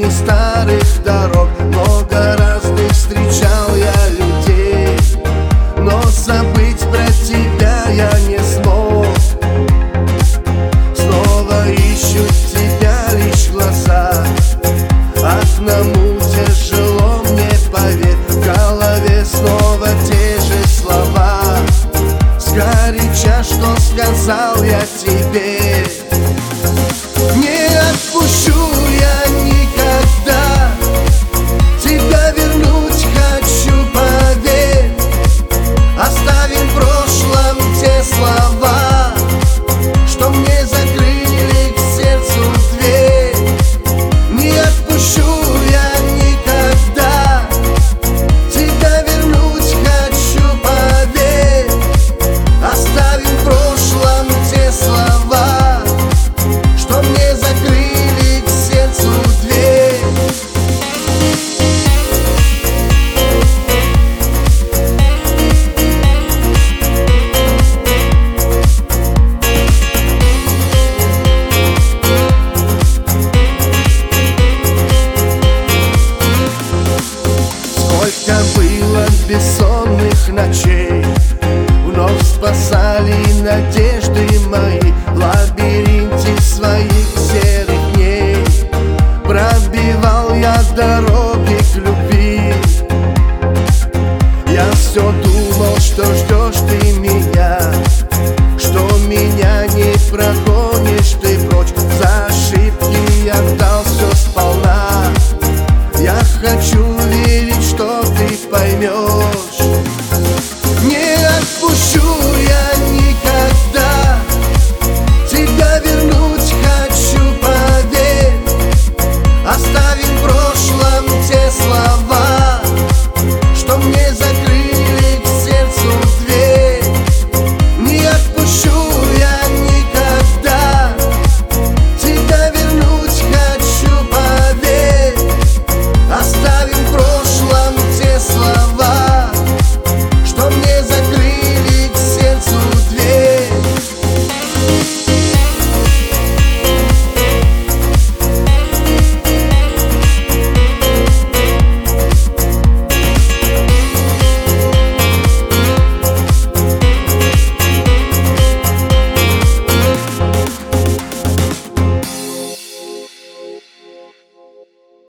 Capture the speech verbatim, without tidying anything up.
сотни старых дорог, много разных встречал я людей, но забыть про тебя я не смог. Снова ищут тебя лишь глаза, одному тяжело мне, поверь. В голове снова те же слова, сгоряча, что сказал я тебе. Не отпущу я никогда, тебя вернуть хочу, поверь. Оставим в прошлом те слова, что мне закрыли к сердцу дверь. Не отпущу я никогда, тебя вернуть хочу, поверь. Оставим в прошлом те слова, что мне закрыли к сердцу дверь. Сколько было бессонных ночей, вновь спасали надежды мои. В лабиринте своих серых дней пробивал я дороги к любви. Я все думал, что ждешь ты меня, что меня не прогонишь ты прочь. За ошибки я дал все сполна. Я хочу верить, что ты поймешь.